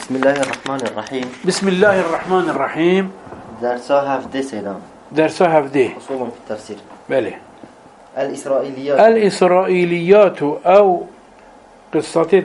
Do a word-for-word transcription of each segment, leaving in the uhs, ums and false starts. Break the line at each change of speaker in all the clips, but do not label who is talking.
بسم الله الرحمن الرحيم.
بسم الله الرحمن الرحيم.
درسها هفده سيدان.
درسها هفده.
أصول في التفسير.
بله.
الإسرائيليات.
الإسرائيليات أو قصة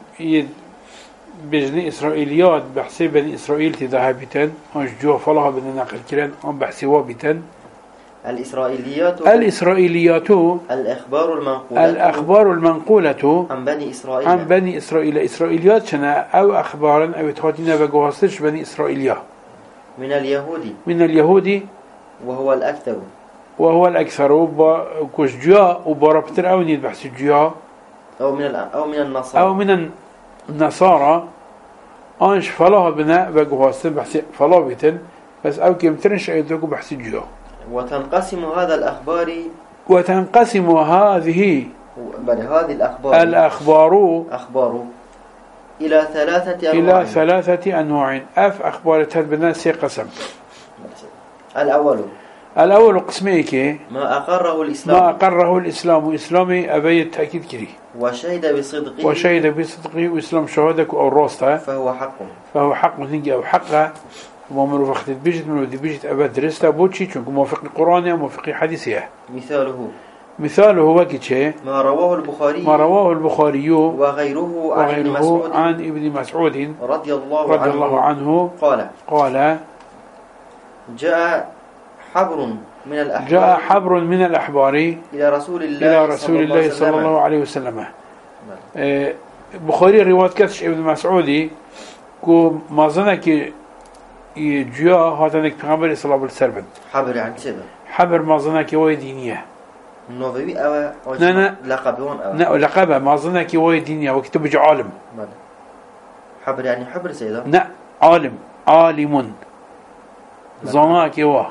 بجني إسرائيليات بحسب بني إسرائيل تذهبتن أنش جوا فلها بني نقل كلان أم بحسي وابتن.
الإسرائيليات.
الإسرائيليات.
الأخبار المنقولة.
الأخبار المنقولة
عن بني إسرائيل.
عن بني إسرائيل. إسرائيليات شنا أو أخبارا أو تهاتينا بجواسش بني إسرائيلية.
من اليهود.
من اليهود.
وهو الأكثر.
وهو الأكثر وكوش جاء وباربتر أو نيد بحث جاء
أو من أو من النصارى
أو من النصارى أنش فلاها بناء بجواسن بحث فلا بيتن بس أو كمترنش أيدوك بحث جاء.
وتنقسم هذا الأخبار
وتنقسم هذه
بل هذه الأخبار
الأخبار
أخبار إلى ثلاثة
أنواع إلى ثلاثة أنواع أف أخبار تهد سي قسم.
الأول
الأول قسميك
ما أقره الإسلام
ما أقره الإسلام إسلامي أبي التأكيد كري
وشهد بصدقه
وشهد بصدقه وإسلام شهادك أو الراسته
فهو حق
فهو حق نجي أو حقه ومن وقت بيجت من ودي بيجت أبد درسته بوتشي چونك موافق القرآن وموافق حديثه.
مثاله
مثاله هو كيتشي
ما رواه البخاري
ما رواه البخاري
وغيره عن ابن مسعود
عن ابن مسعود
رضي الله
رضي
عنه,
الله عنه
قال
قال
جاء حبر من الأحبار
جاء حبر من الأحبار
إلى رسول الله
إلى رسول الله صلى الله عليه وسلم. آه بخاري رواية كتش ابن مسعودي كو مازنك جاء هاتنك پیغمبر صلى الله عليه وسلم
حبر عن سبب
حبر مازنك وي دينية
نوبوي أو
نا
لقبون أو
نا لقبه مازنك وي دينية وكتب عالم
ماذا حبر يعني حبر سيدا
نا عالم عالم زناك واه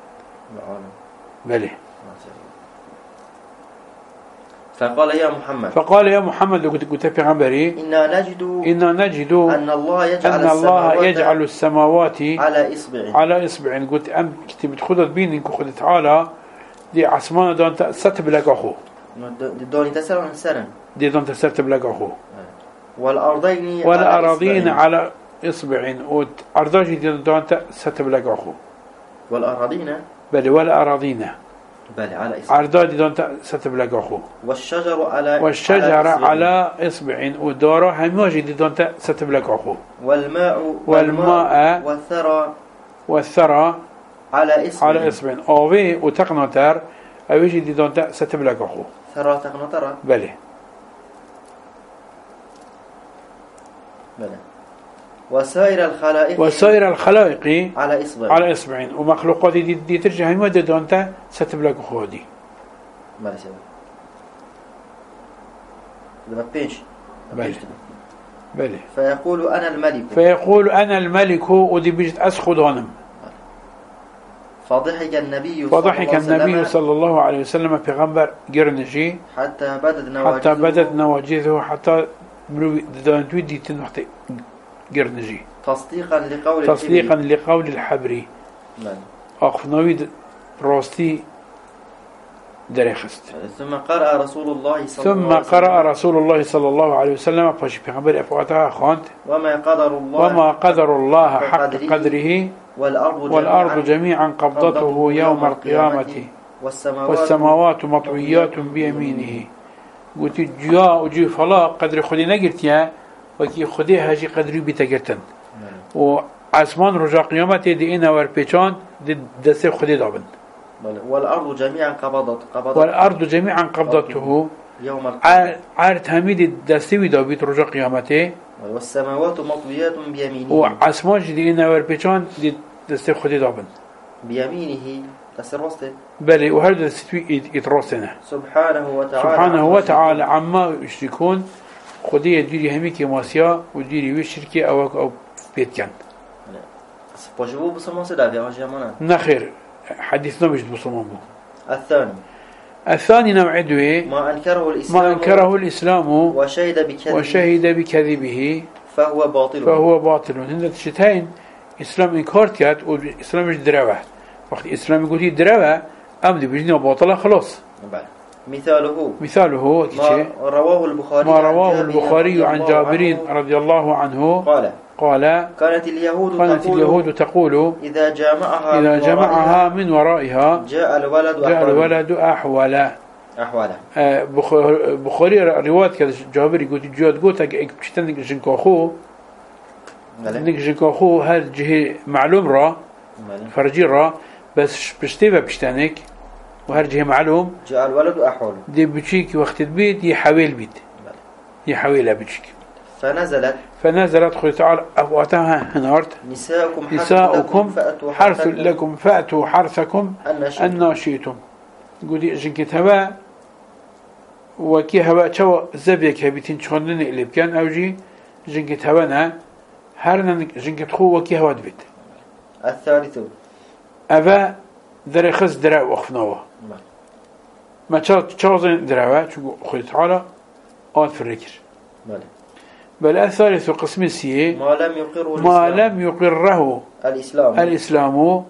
بله.
فقال يا محمد
فقال يا محمد قلت قلت في غنبري
إنا نجد
إنا نجد
أن الله يجعل
أن الله
السماوات
يجعل السماوات
على إصبع
على إصبع. قلت أم كتبت خدت بين إنك خدت على دي عثمان دانت ستب لك أخو
دوني تسر عن سرن
دي دانت ستب لك أخو
والأرضين
والأراضين على إصبع وأرضاجي دي دانت ستب لك أخو
والأراضين
بل والأراضين
بل على إصبع
أرضاجي دانت ستب لك أخو
والشجر على
والشجر على إصبع وداره همواجي دي دانت ستب لك أخو
والماء
والماء
والثرى
والثرى
على إصبع
على إصبع أوي وتقنطر أويجي دي دانت ستب لك أخو
ثرى تقنطر
بله
بله وسائر الخلائق
وسائر الخلائق
على إصبع
على إصبع ومخلوقات دي, دي ترجع هم دي دانت ستب لك أخو دي
بله سيدي لما بينش
بله بله
فيقول أنا الملك
فيقول أنا الملك ودي بيجت أسخد غنم.
فضحك النبي
فضحك النبي صلى الله عليه وسلم في غنبر قرنجي
حتى بدت نواجذه
حتى بدت نواجذه حتى دانتوي دي تنوحتي قرنجي
تصديقا لقول
تصديقا لقول الحبري أخفنوي راستي دريخست.
ثم قرأ رسول الله صلى
ثم
الله عليه وسلم
قرأ رسول الله صلى الله عليه وسلم فاش في غنبر أفواتها خانت
وما قدر الله
وما قدر الله حق قدره
والأرض جميعا,
والأرض جميعا قبضته يوم القيامة
والسماوات,
والسماوات مطويات بيمينه. قلت جاء وجي فلا قدر خدي نقرت يا وكي خدي هاجي قدري بتقرتن وعثمان رجع قيامته دي إنا وربيشان دي دسي خدي دابن
والأرض جميعا قبضت قبضت
والأرض جميعا قبضته
يوم القيامة
عارت هميد دسي دابت رجع قيامته
والسماوات مطويات بيمينه
وعثمان دي إنا وربيشان دي دسي خدي دابن
بيمينه تسرسته
بلي وهذا دستوي يترسنه
سبحانه وتعالى
سبحانه وتعالى عما يشركون خدي يديري هميك ماسيا وديري وي شركه او او بيت كان
سبوجو بسمان سدا في جمانا
نخير حديثنا مش بسمان بو.
الثاني
الثاني نوع دوي
ما انكره الاسلام
ما انكره الاسلام
وشهد بكذبه
وشهد بكذبه
فهو باطل
فهو باطل. هند شتين اسلام انكار كات والاسلام مش دراوه وقت اسلام يقول دراوه ام دي بيجني باطله خلاص
مثاله
مثاله
ما رواه البخاري
ما رواه البخاري عن جابر رضي الله عنه
قال
قال
كانت اليهود
كانت
تقول
اليهود تقول
إذا جامعها
إذا
من
جمعها
ورائها
من ورائها
جاء الولد
جاء
أحوال
الولد أحولا
أحواله
آه، بخ- بخاري رواية كذا جابر يقول جود قلت إك بشتن جنكاخو نك جنكاخو هاد جه معلوم را فرجي را بس بشتيبه بشتانك وهر جه معلوم
جاء الولد أحوال
دي بتشيك وقت البيت يحاول بيت يحاول بتشيك
فنزلت
فنزلت قل تعالى أبواتها هنارت
نساؤكم حرث
نساؤكم
لكم فأتوا
حرث
حرثكم
لكم فأتوا حرثكم
أن شئتم.
أن شئتم قولي جنكت هوا وكي هوا شو زبيك هبيتين شخصن اللي بكان أوجي جنكت هوانا هرنا جنكت خو وكي هوا دبيت
الثالث
أبا دري خز درا وخفناوه ما تشازن دراوة شو خذ تعالى آد في الركر
بله.
بل الثالث قسم السيء
ما لم يقره
ما
الإسلام
لم يقره
الإسلام
الإسلام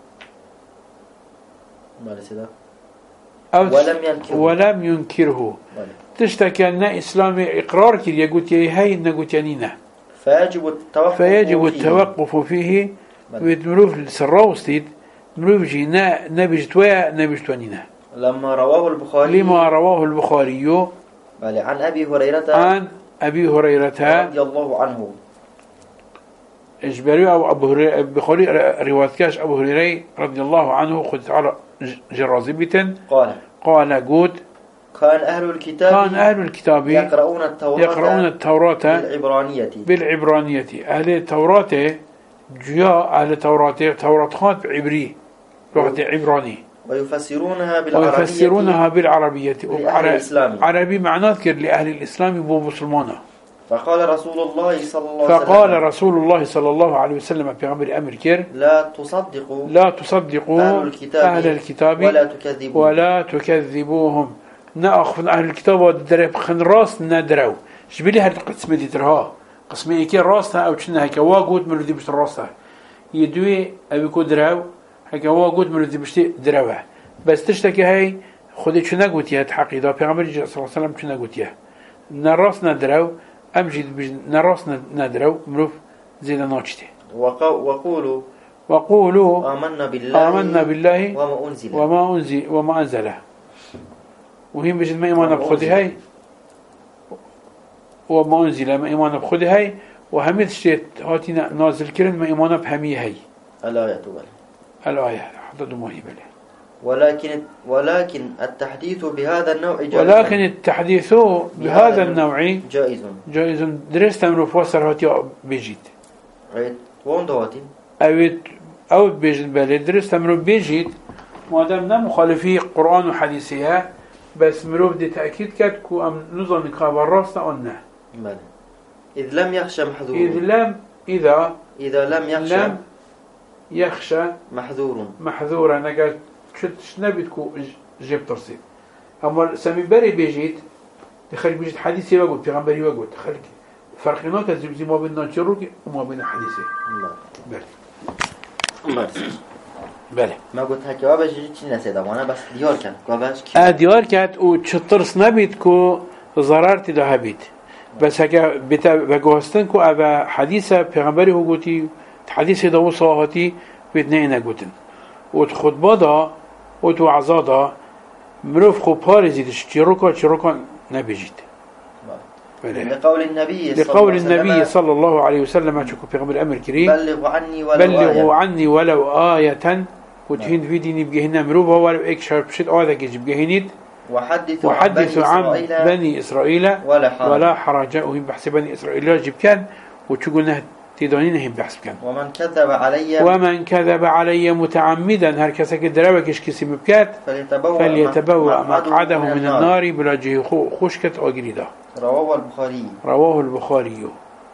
بله سيدا.
أو
ولم ينكره
ولم ينكره
بله.
تشتكى أن إسلام إقرار كي يقول يا هاي نقول يانينا
فيجب التوقف
فيجب
فيه.
التوقف فيه
بله.
ويتمروف السراوستيد مروف جينا نبجت ويا نبجت وانينا
لما رواه البخاري
لما رواه البخاري
بله. عن أبي هريرة
عن أبي هريرة
رضي الله عنه
إجباري أو أبو هريرة بخاري رواية كاش أبو هريرة رضي الله عنه خذ على جرازبة
قال
قال قود
كان أهل الكتاب
كان أهل الكتاب
يقرؤون التوراة
يقرؤون التوراة
بالعبرانية
بالعبرانية أهل التوراة جاء أهل التوراة توراة خانت بعبري لغة عبراني
ويفسرونها بالعربية
ويفسرونها بالعربية
لأهل الإسلام
عربي معناه كر لأهل الإسلام بو مسلمانه
فقال رسول الله صلى الله عليه وسلم
فقال رسول الله صلى الله عليه وسلم في غمر أمر كير
لا تصدقوا
لا تصدقوا
أهل الكتاب,
أهل الكتاب
ولا تكذبوا
ولا تكذبوهم نأخذ أهل الكتاب ودرب خن راس ندرو شبلي هاد القسم دي ترها قسم إيكي راسها أو كنا هكا واجود من الذي بشت راسها يدوي أبي كودراو هكا واجود من الذي بشت دروه بس تشتكي هاي خذي شو نقول يا تحقيقا في غمر صلى الله عليه وسلم شو نقول يا نراس ندرو أمجد نراس ندرو مروف زيد ناچتي
وقولوا
وقولوا
آمنا بالله
آمنا بالله
وما أنزل
وما أنزل وما أنزله وهم بجد ما إيمانا بخذي هاي وما أنزل ما إيمانا بخذي هاي وهميت شيء هاتينا نازل كرن ما إيمانا بهمي هاي
الآية بله
الآية حتى دموهي بله
ولكن ولكن التحديث بهذا النوع جائز
ولكن التحديث بهذا النوع
جائز
جائز درست أمر فوسر هاتي بيجيت
عيد وون دواتين
أو أو بيجيت بله درست أمر بيجيت ما دام نا مخالفي قرآن وحديثها بس مروف دي تأكيد كات كو أم نظن قابل راسنا أنه
بله إذ لم يخشى محذور
إذ لم إذا
إذا لم يخشى
لم يخشى
محذور
محذورا نقال شت نبيتكو جيب ترصيد أما سامي بري بيجيت تخلي بيجيت حديثي وقول پیغمبري وقول تخلي فرقينات الزبزي ما بين نانشروك وما بين حديثي بله
بله
بله
ما قلت هكي وابش چی نسيدم وانا بس ديار كان وابش
اه ديار كات و چطرس نبيتكو ضرر تده بيت بس هكا بتا بگوستن كو ابا حديثة پیغمبري هو قوتي حديثي دو صاحتي بيتنين قوتن و خطبه دا و تو عزادا مروف خو پارزيدش چروكا چروكا نبيجيت
لقول النبي
لقول النبي صلى الله عليه وسلم شكو في غمر الأمر كريم
بلغوا عني ولو
بلغوا
آية
عني ولو آية وتهين في ديني بجهنا مروفا ولو إيك شرب شد آية كيش بجهنيت
وحدثوا,
وحدثوا عن
عن
بني إسرائيل
ولا حرج,
ولا حرج وهم بحث بني إسرائيل جب كان وتقولنا تدانينهم بحث كان
ومن كذب علي
ومن كذب علي متعمدا هركسا كدراوكش كسي مبكات
فليتبوأ,
فليتبوأ مقعده من النار بلا جه خشكت أجريدا
رواه البخاري
رواه البخاري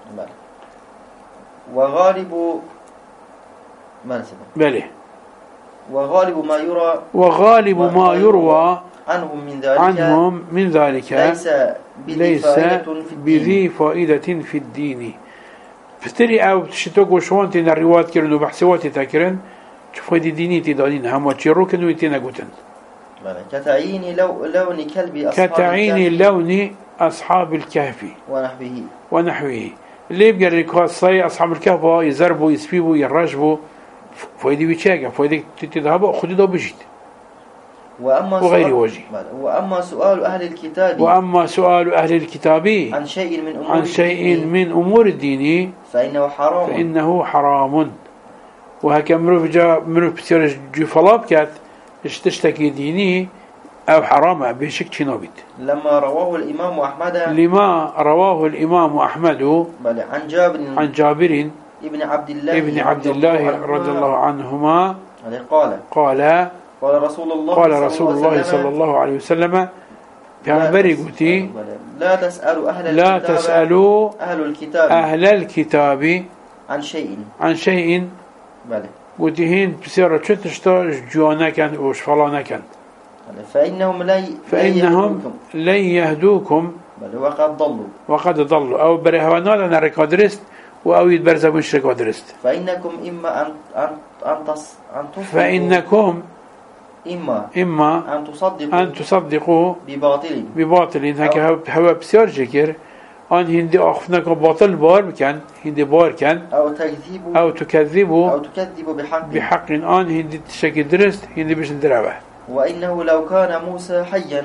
وغالب ما نسمع
بله
وغالب ما يرى
وغالب ما يروى
عنهم من ذلك
عنهم من ذلك
ليس
ليس بذي فائدة في الدين فتري أو تشتوكو شوان تين الروايات كرنو بحثوات تاكرن شوف هذه ديني تدانين هما تشيرو كنو يتينا قوتن
كتعيين لو لون كلب أصحاب
كتعيين
الكهف
لون أصحاب الكهف
ونحوه
ونحوه اللي بقى الركاصي أصحاب الكهف يزربوا يسبيبوا يرجبوا فايدي بيتشاقة فايدي تذهبوا خذوا ده بجد
وأما
وغير وجه.
وأما سؤال أهل الكتاب
وأما سؤال أهل الكتاب
عن شيء من أمور
عن شيء
الدين
من أمور الدين
فإنه حرام
فإنه حرام. وهكا مروف جا مروف بسير جفلاب كات اشتشتكي ديني أو حرام بشك شنوبت
لما رواه الإمام أحمد
لما رواه الإمام أحمد
بل عن جابر
عن جابر
ابن عبد الله
ابن عبد الله رضي الله عنهما
قال
قال
قال رسول الله
قال رسول الله صلى الله عليه وسلم بيعنبري قلتي
لا تسألوا أهل
لا
الكتاب
تسألوا
أهل الكتاب
أهل الكتاب
عن شيء
عن شيء
بله
قلتي هين بسيرة شتشتا جوانا كان وش فلانا كان
فإنهم لا
فإنهم لن يهدوكم
بل وقد ضلوا
وقد ضلوا أو برهوانا لنا ركادرست أو يتبرزوا من ركادرست
فإنكم إما أن أن أن تص أن تصدقوا
فإنكم
إما
إما
أن تصدقوا
أن تصدقوا
بباطل
بباطل هكا هوا بسيار جكر أن هندي أخفناك باطل بار كان هندي بار كان
أو تكذبوا
أو تكذبوا
أو تكذبوا بحق
بحق أن هندي تشكي درست هندي بيش ندربه.
وإنه لو كان موسى حيا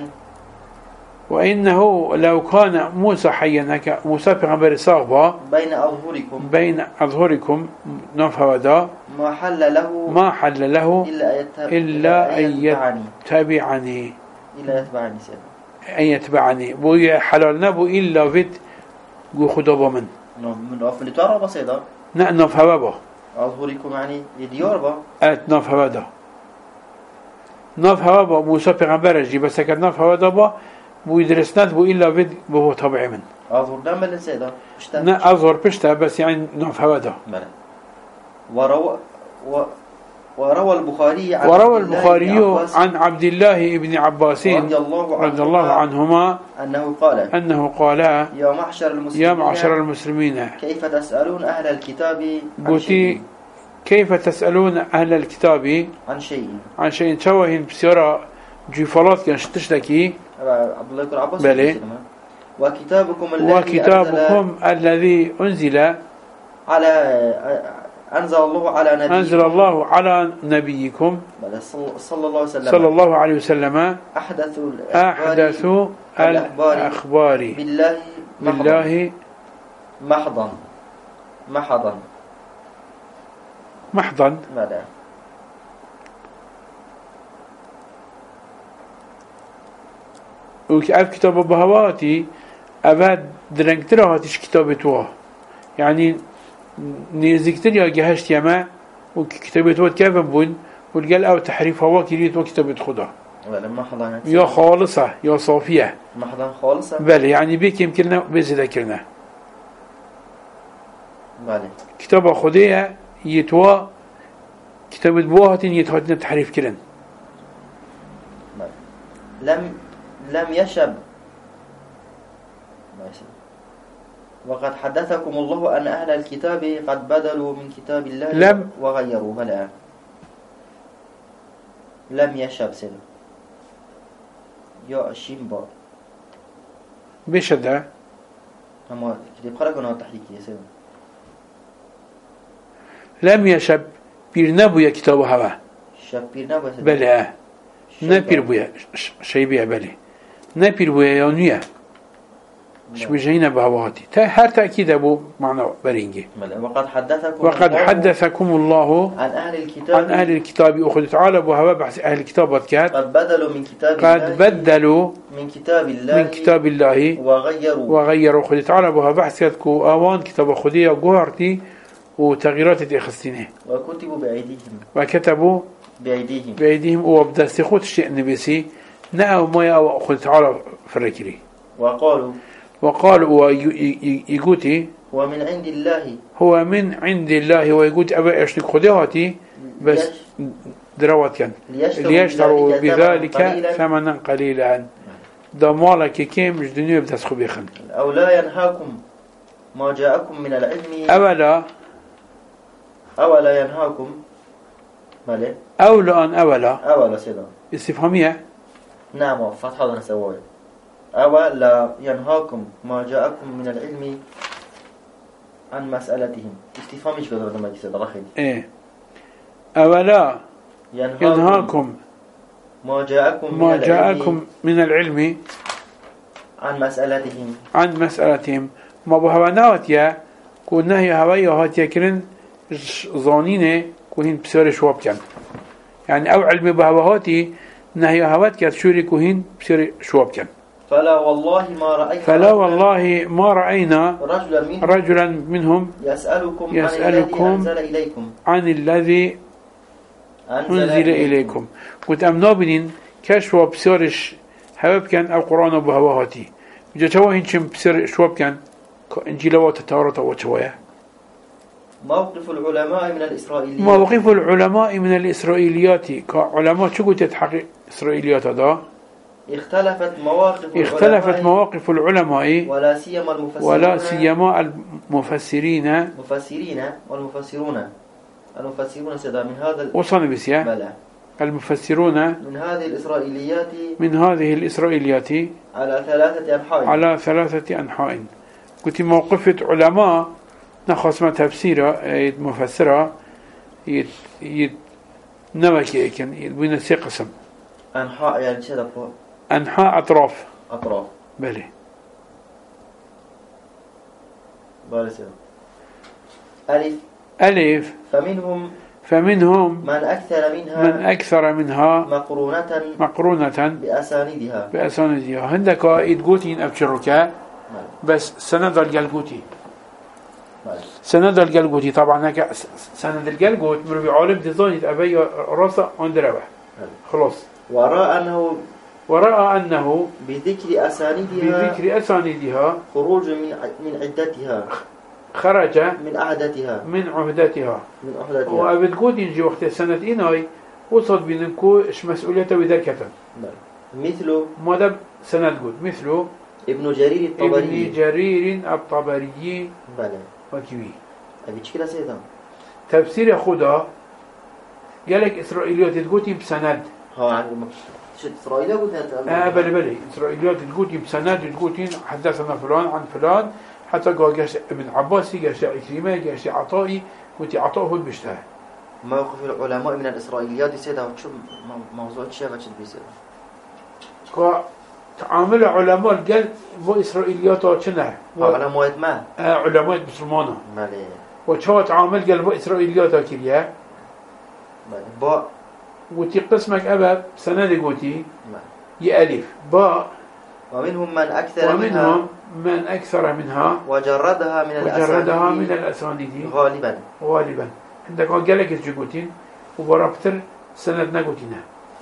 وإنه لو كان موسى حيا هكا موسى بيغمبر صاغبا
بين أظهركم
بين أظهركم نفودا
ما حل له
ما حل له
إلا أن يتبعني
إلا أن يتبعني
إلا يتبعني سيدنا
أن يتبعني بو حلال نبو إلا فيت جو خدابا من
من أفل ترى بسيطة
نأنف هوابا
أظهركم يعني يديار با
أت نف هوادا نف هوابا موسى بيغمبر جي بس كان نف هوادا با بو يدرسنات بو إلا فيت بو طبيعي من
أظهر نعمل سيدة
نا أظهر بشتا بس يعني نف هوادا
بلى وروى و وروى البخاري عن
وروى البخاري عن عبد الله بن عباس
رضي الله,
رضي الله عنهما
أنه قال
أنه قال
يا معشر المسلمين
يا معشر المسلمين
كيف تسألون أهل الكتاب عن
قلتي
شيء
كيف تسألون أهل الكتاب
عن شيء
عن شيء شوهن بسيارة جفلات كان تشتكي
عبد الله بن عباس
بلي
وكتابكم الذي
وكتابكم الذي أنزل
على أنزل الله على نبيكم
أنزل الله على نبيكم
صلى الله عليه وسلم
صلى الله عليه وسلم
أحدث
أحدث الأخبار
بالله
بالله
محضا محضا
محضا
ماذا
وكأف كتاب بهواتي أباد درنكتر هاتش كتابتوه يعني نيزكتر يا جهشت يما وكتابتوه كيف بون والقال أو تحريف هوا كريت وكتابت خدا
محضا
يا خالصة يا صافية
محضا خالصة
بل يعني بيك يمكننا بذكرنا
بله
كتاب خديه يتوا كتاب بوهات يتهاتنا تحريف كرن
بله. لم لم يشب وقد حدثكم الله أن أهل الكتاب قد بدلوا من كتاب الله
لم
وغيروا بلى لم يشب سنة يا شيمبا
بشدة
أما كتاب خرجنا التحريك يا سنة
لم يشب بيرنبو يا كتاب هوا
شب بيرنبو
بلى نبير بويا شيء بيا بلى نبير بويا يونيا مش بجينا بهواتي هر تأكيد أبو معنى برينجي
وقد حدثكم
وقد
الله
حدثكم الله
عن أهل الكتاب
عن أهل الكتاب أخذ تعالى بهوا بحث أهل الكتاب كات
قد بدلوا من كتاب
قد
الله
بدلوا
من كتاب الله
من كتاب الله
وغيروا
وغيروا أخذ تعالى بهوا بحث كاتكو آوان كتاب خدية جوهرتي وتغييرات تخصينه
وكتبوا بأيديهم
وكتبوا
بأيديهم
بأيديهم وابدا سخوت الشيء نبيسي نأو ما يأو أخذ تعالى فركري
وقالوا
وقالوا يقولي
هو من عند الله
هو من عند الله ويقول أبا أشتك خديهاتي بس دروات كان ليشتروا بذلك ثمنا قليلا دمالك كيم مش دنيا بتسخو بيخن
أو لا ينهاكم ما جاءكم من العلم
أولا
أولا ينهاكم ماله
أولا أن أولا
أولا سيدا
استفهامية
نعم فتح هذا نسويه. أولا ينهاكم ما جاءكم من العلم عن مسألتهم. استفهام ايش قدر لما يصير رخيل.
إيه. أولا
ينهاكم,
ينهاكم
ما جاءكم
ما
من
جاءكم
العلم
من العلم
عن مسألتهم
عن مسألتهم ما بهوانات يا كنا هي هواي هات يكرن ظانينه كوهين بسر شواب كان يعني أو علم بهواتي نهي هوات كات شوري كوهين بسر شواب كان.
فلا والله ما رأينا
فلا والله ما رأينا
رجلا منهم,
رجلا منهم
يسألكم,
يسألكم
عن الذي أنزل إليكم
عن الذي
أنزل,
أنزل إليكم. قلت أم نابنين كشوا بسرش هواب كان أو قرآن بهواتي جا تواهين شم بسر شواب كان إنجيل وتتارة وتوايا.
موقف العلماء من الإسرائيليات
موقف العلماء من الإسرائيليات كعلماء شو قلت تحقق إسرائيليات هذا
اختلفت مواقف
اختلفت
العلماء
مواقف العلماء
ولا سيما المفسرين
ولا سيما المفسرين
مفسرين والمفسرون المفسرون سيدا من هذا
وصلنا بسيا
بلى
المفسرون
من هذه الإسرائيليات
من هذه الإسرائيليات
على ثلاثة أنحاء
على ثلاثة أنحاء. قلت موقف علماء نخص ما تفسيره مفسره يت يت نوكي كان بين قسم
أنحاء يعني شذا
أنحاء أطراف
أطراف
بلي
بارسل ألف
ألف
فمنهم
فمنهم
من أكثر منها
من أكثر منها
مقرونة
مقرونة
بأساندها
بأساندها. عندك إدقوتين أبشرك بس سند الجلقوتي سند الجلقوتي طبعا هكا سند الجلقوت مروي عالم ديزاين أبي راسه عند ربح خلاص.
ورأى أنه
ورأى أنه
بذكر أساندها
بذكر أساندها
خروج من من عدتها
خرج
من عهدتها
من عهدتها
من عهدتها
وأبد قد ينجي وقت السنة إناي وصل بينكو إيش مسؤوليته وذلك
مثل
ماذا سنة قد مثل
ابن جرير الطبري
ابن جرير الطبري
بلى
وكوي
أبي كده سيدا
تفسير خدا قالك إسرائيليات تقولي بسند
ها يعني شو إسرائيليات قلتها
آه بلي بلي إسرائيليات تقولي بسند تقولي حدثنا فلان عن فلان حتى قال قاش ابن عباسي قاش عكرمة قاش عطائي قلت عطائه هو بيشتهى.
موقف العلماء من الإسرائيليات سيدا وشو موضوع الشيء ما بيصير
تعامل علماء قال بو إسرائيليات وشنه
علماء ما
آه علماء مسلمانه
مالي
وشو تعامل قال بو إسرائيليات كليا
با
وتي قسمك أبا سند قوتي يألف با
ومنهم من أكثر
ومنهم
منها
من أكثر منها
وجردها من
وجردها من
الأسانيد
الأسانيد
غالبا
غالبا عندك قال لك تجوتين وبربتر سند نقوتينه.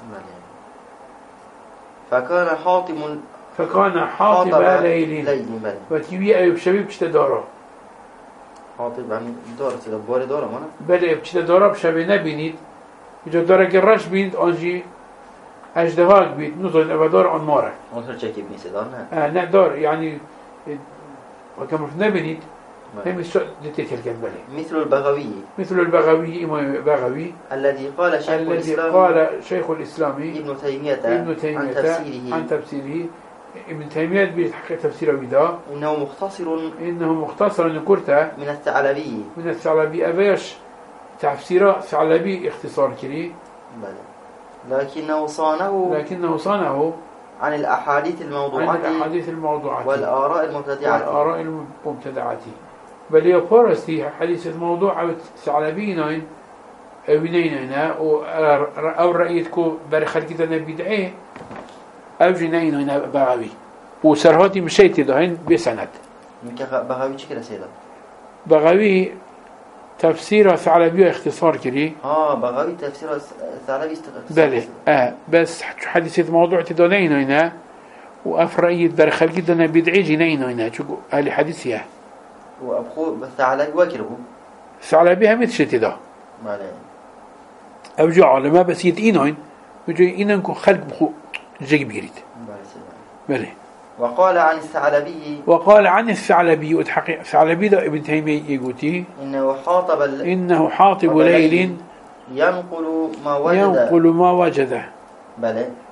فكان حاطم
فكان حاطب ليل وتيوي أيوب شبيب كشت داره
حاطب عن دار كده بوري داره مانا
بله كشت داره بشبه نبينيد وجا داره قرش بيند أنجي أجدهاك بيت نظر الأبدار عن مارك
أنظر شكي بني سيدان
آه نقدر يعني وكما في نبينيد هم السؤال دتيك الجنبلي
مثل البغوي
مثل البغوي إمام البغوي
الذي قال شيخ
الذي
الإسلام
قال شيخ الإسلام
ابن تيمية
ابن تيمية
عن تفسيره
عن تفسيره ابن تيمية بيتحقق تفسيره بدا
إنه مختصر
إنه مختصر نكرته
من الثعلبي
من الثعلبي أبيش تفسيره ثعلبي اختصار كري
لكنه صانه
لكنه صانه
عن الأحاديث الموضوعات
عن الأحاديث الموضوعات
والآراء المبتدعة
والآراء المبتدعة بل يفرستي حديث الموضوع أو ثعلبيين أوينين أو رأيتكو برخل كده بدعيه أو جنين هنا بغوي وسرهاتي مشيتي دهين بسند
بغوي شكرا سيدا
بغوي تفسير ثعلبي اختصار كري
اه بغوي تفسير ثعلبي اختصار
بله اه بس حديث الموضوع تدونين هنا وأفرأيت برخل كده بدعي جنين هنا شو أهل حديثية
وأبخو بالثعلبي وكره
ثعلبي هم تشتي ده
مالي
أو جاء لما بس يتئينين وجاي إنكم خلق بخو جيب بيريد بله.
وقال عن الثعلبي
وقال عن الثعلبي وتحقيق الثعلبي ده ابن تيمية يقولي
إنه حاطب ال...
إنه حاطب ليل
ينقل ما وجد
ينقل ما وجده
بله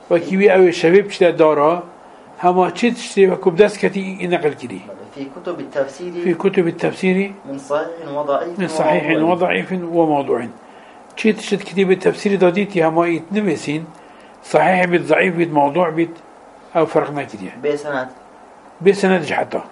وكيوي أو الشباب تشتا دارا هما تشت تشتي وكب دست كتي نقل كدي
في كتب التفسير
في كتب التفسير
من صحيح وضعيف
من صحيح وضعيف وموضوع تشت تشت كتب التفسير داديتي هما يتنمسين صحيح بيت ضعيف بيت موضوع بيت أو فرقنا كدي
بسند
بسند حتى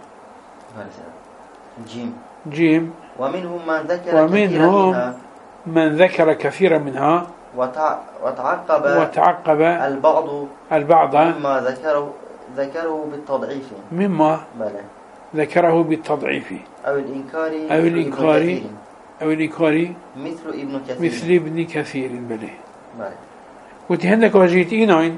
جيم
جيم
ومنهم من ذكر
ومنهم
كثيرا منها
من ذكر كثيرا منها
وتع... وتعقب
وتعقب
البعض
البعض
مما ذكره ذكره بالتضعيف
مما
بلى
ذكره بالتضعيف
أو الإنكار
أو الإنكار أو الإنكار
مثل ابن كثير
مثل ابن كثير بله
بلى
وتهندك وجيت إيناين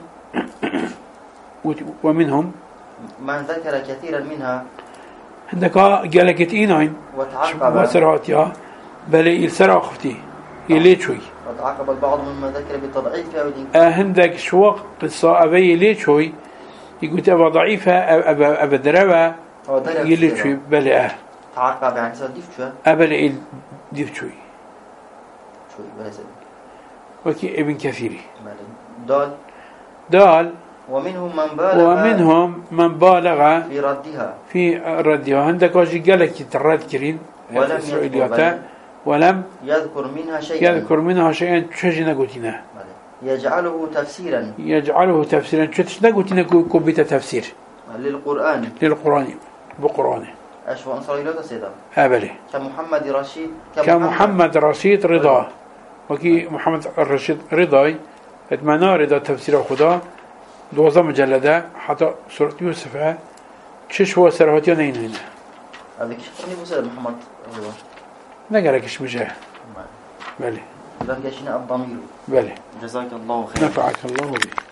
ومنهم
من ذكر كثيرا منها
عندك قالك إيناين
وتعقب
وسرعتها بل السرع خفتي يلي شوي
وتعقب البعض مما ذكر بالتضعيف أو الإنكار
عندك شو قصة أبي يلي شوي يقول أبا ضعيفة أبا أبا دربة يلي شوي بل أه
تعقب يعني سوى ديف شوي
أبا لإل ديف شوي
شوي بلا سبب
وكي ابن كثير
دال
دال
ومنهم من بالغ
ومنهم من بالغ
في ردها
في ردها عندك واجي قالك يترد كرين
ولم
إسرائيلياتا ولم
يذكر منها شيئا
يذكر منها شيئا تشجنا قلتنا
يجعله تفسيرا
يجعله تفسيرا تشجنا قلتنا كوبيتا تفسير
للقرآن
للقرآن بقرآن
أشوى إسرائيلياتا سيدا
أبلي
كمحمد رشيد
كمحمد رشيد رضا وكي محمد الرشيد رضا اتمنى رضا تفسير خدا دوزة مجلدة حتى سورة يوسف تشش هو سرهاتيا نين هنا
هذا كشفني بوسيلة محمد رضا
نقرأكش مجاه بلي
لن يشنا الضمير
بلي
جزاك الله خير
نفعك الله به